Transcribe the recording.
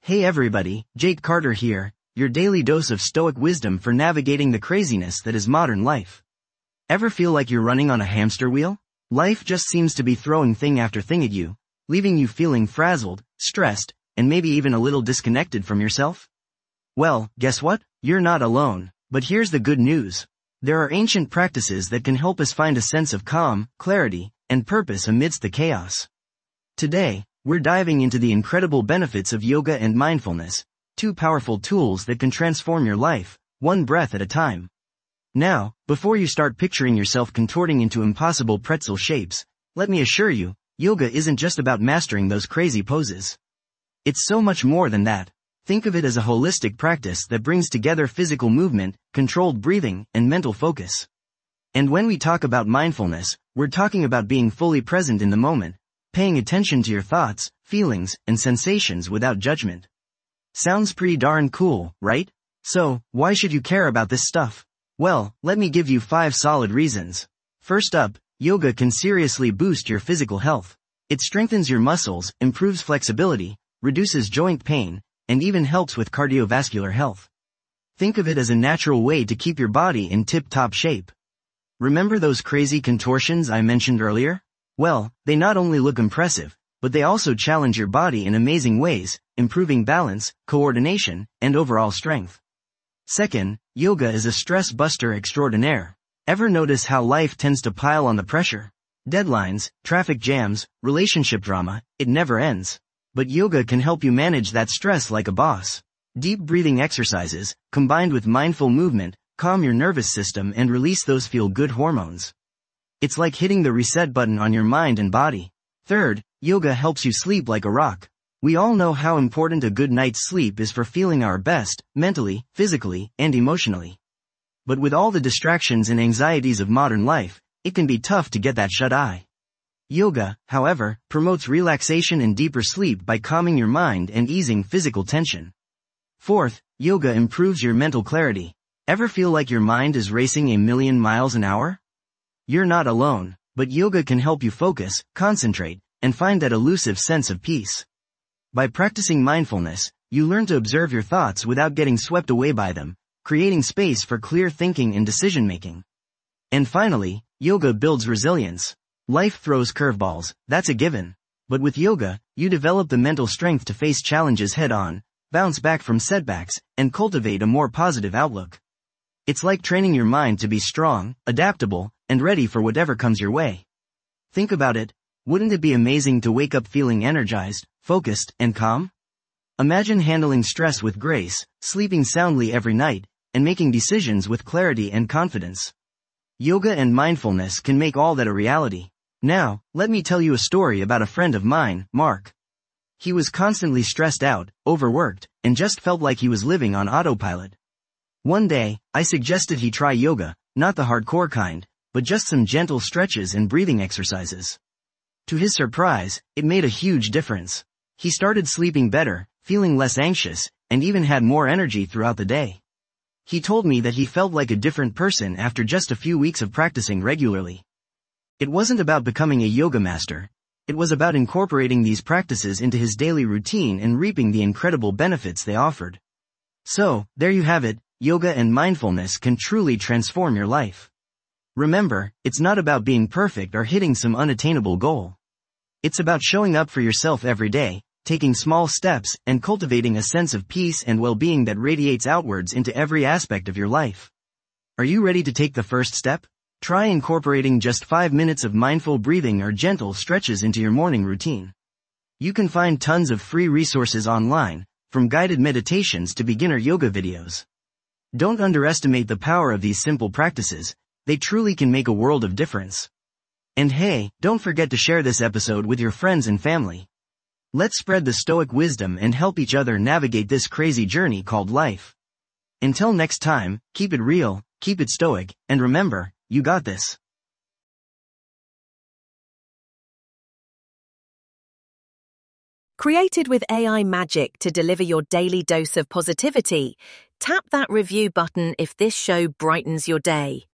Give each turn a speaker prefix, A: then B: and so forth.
A: Hey everybody, Jake Carter here, your daily dose of stoic wisdom for navigating the craziness that is modern life. Ever feel like you're running on a hamster wheel? Life just seems to be throwing thing after thing at you, leaving you feeling frazzled, stressed, and maybe even a little disconnected from yourself? Well, guess what? You're not alone. But here's the good news. There are ancient practices that can help us find a sense of calm, clarity, and purpose amidst the chaos. Today, we're diving into the incredible benefits of yoga and mindfulness, two powerful tools that can transform your life, one breath at a time. Now, before you start picturing yourself contorting into impossible pretzel shapes, let me assure you, yoga isn't just about mastering those crazy poses. It's so much more than that. Think of it as a holistic practice that brings together physical movement, controlled breathing, and mental focus. And when we talk about mindfulness, we're talking about being fully present in the moment, paying attention to your thoughts, feelings, and sensations without judgment. Sounds pretty darn cool, right? So, why should you care about this stuff? Well, let me give you 5 solid reasons. First up, yoga can seriously boost your physical health. It strengthens your muscles, improves flexibility, reduces joint pain, and even helps with cardiovascular health. Think of it as a natural way to keep your body in tip-top shape. Remember those crazy contortions I mentioned earlier? Well, they not only look impressive, but they also challenge your body in amazing ways, improving balance, coordination, and overall strength. Second, yoga is a stress buster extraordinaire. Ever notice how life tends to pile on the pressure? Deadlines, traffic jams, relationship drama, it never ends. But yoga can help you manage that stress like a boss. Deep breathing exercises, combined with mindful movement, calm your nervous system and release those feel-good hormones. It's like hitting the reset button on your mind and body. Third, yoga helps you sleep like a rock. We all know how important a good night's sleep is for feeling our best, mentally, physically, and emotionally. But with all the distractions and anxieties of modern life, it can be tough to get that shut-eye. Yoga, however, promotes relaxation and deeper sleep by calming your mind and easing physical tension. Fourth, yoga improves your mental clarity. Ever feel like your mind is racing a million miles an hour? You're not alone, but yoga can help you focus, concentrate, and find that elusive sense of peace. By practicing mindfulness, you learn to observe your thoughts without getting swept away by them, creating space for clear thinking and decision-making. And finally, yoga builds resilience. Life throws curveballs, that's a given. But with yoga, you develop the mental strength to face challenges head-on, bounce back from setbacks, and cultivate a more positive outlook. It's like training your mind to be strong, adaptable, and ready for whatever comes your way. Think about it. Wouldn't it be amazing to wake up feeling energized, focused, and calm? Imagine handling stress with grace, sleeping soundly every night, and making decisions with clarity and confidence. Yoga and mindfulness can make all that a reality. Now, let me tell you a story about a friend of mine, Mark. He was constantly stressed out, overworked, and just felt like he was living on autopilot. One day, I suggested he try yoga, not the hardcore kind, but just some gentle stretches and breathing exercises. To his surprise, it made a huge difference. He started sleeping better, feeling less anxious, and even had more energy throughout the day. He told me that he felt like a different person after just a few weeks of practicing regularly. It wasn't about becoming a yoga master. It was about incorporating these practices into his daily routine and reaping the incredible benefits they offered. So, there you have it, yoga and mindfulness can truly transform your life. Remember, it's not about being perfect or hitting some unattainable goal. It's about showing up for yourself every day, taking small steps, and cultivating a sense of peace and well-being that radiates outwards into every aspect of your life. Are you ready to take the first step? Try incorporating just 5 minutes of mindful breathing or gentle stretches into your morning routine. You can find tons of free resources online, from guided meditations to beginner yoga videos. Don't underestimate the power of these simple practices. They truly can make a world of difference. And hey, don't forget to share this episode with your friends and family. Let's spread the stoic wisdom and help each other navigate this crazy journey called life. Until next time, keep it real, keep it stoic, and remember, you got this.
B: Created with AI magic to deliver your daily dose of positivity, tap that review button if this show brightens your day.